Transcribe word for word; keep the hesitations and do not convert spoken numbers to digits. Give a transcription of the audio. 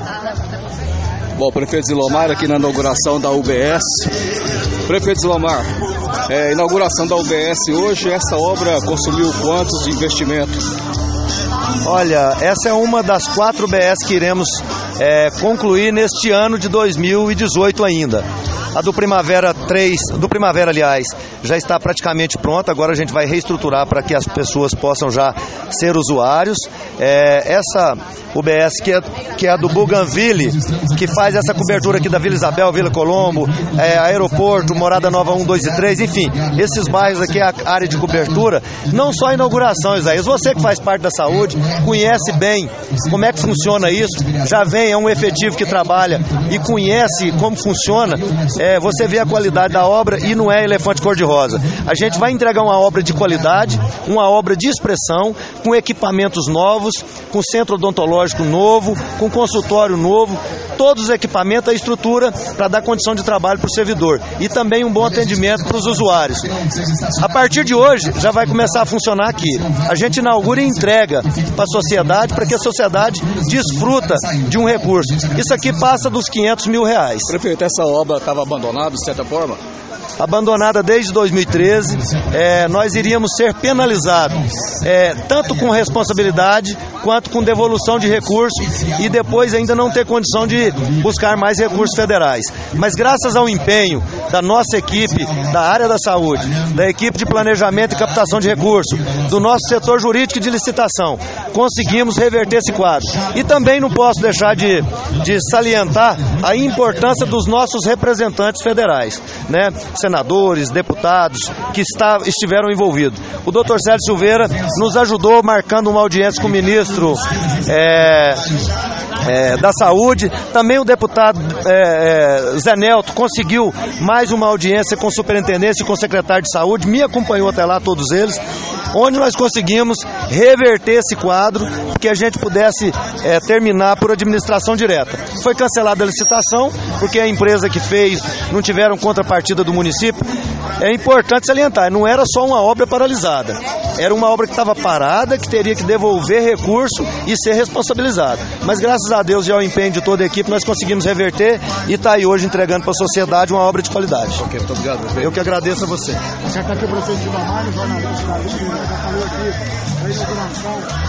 Bom, prefeito Zilomar aqui na inauguração da U B S. Prefeito Zilomar, é, inauguração da U B S hoje, essa obra consumiu quantos de investimento? Olha, essa é uma das quatro U B S que iremos é, concluir neste ano de dois mil e dezoito ainda. A do Primavera três, do Primavera, aliás, já está praticamente pronta. Agora a gente vai reestruturar para que as pessoas possam já ser usuários. É, essa U B S que é, que é a do Bougainville, que faz essa cobertura aqui da Vila Isabel, Vila Colombo, é, Aeroporto, Morada Nova um, dois e três, enfim, esses bairros aqui é a área de cobertura. Não só a inauguração, Isaías, você que faz parte da saúde, conhece bem como é que funciona isso, já vem, é um efetivo que trabalha e conhece como funciona. É, você vê a qualidade da obra e não é elefante cor-de-rosa. A gente vai entregar uma obra de qualidade, uma obra de expressão, com equipamentos novos, com centro odontológico novo, com consultório novo, todos os equipamentos, a estrutura para dar condição de trabalho para o servidor e também um bom atendimento para os usuários. A partir de hoje já vai começar a funcionar aqui. A gente inaugura e entrega para a sociedade, para que a sociedade desfruta de um recurso. Isso aqui passa dos quinhentos mil reais. Prefeito, essa obra estava abandonada de certa forma? Abandonada desde dois mil e treze, é, nós iríamos ser penalizados, é, tanto com responsabilidade quanto com devolução de recursos e depois ainda não ter condição de buscar mais recursos federais. Mas graças ao empenho da nossa equipe, da área da saúde, da equipe de planejamento e captação de recursos, do nosso setor jurídico e de licitação, conseguimos reverter esse quadro. E também não posso deixar de, de salientar a importância dos nossos representantes federais, né? Senadores, deputados que está, estiveram envolvidos. O doutor Sérgio Silveira nos ajudou marcando uma audiência com o ministro é, é, da Saúde. Também o deputado é, é, Zé Nelto conseguiu mais uma audiência com o superintendente e com o secretário de Saúde, me acompanhou até lá, todos eles, onde nós conseguimos reverter esse quadro, que a gente pudesse é, terminar por administração direta. Foi cancelada a licitação, porque a empresa que fez não tiveram contrapartida do município. É importante salientar, não era só uma obra paralisada, era uma obra que estava parada, que teria que devolver recurso e ser responsabilizada. Mas graças a Deus e ao empenho de toda a equipe, nós conseguimos reverter e está aí hoje entregando para a sociedade uma obra de qualidade. Ok, muito obrigado. Eu que agradeço a você. Já está aqui o prefeito Zilomar, jornalista da Liga, já falou aqui da inauguração.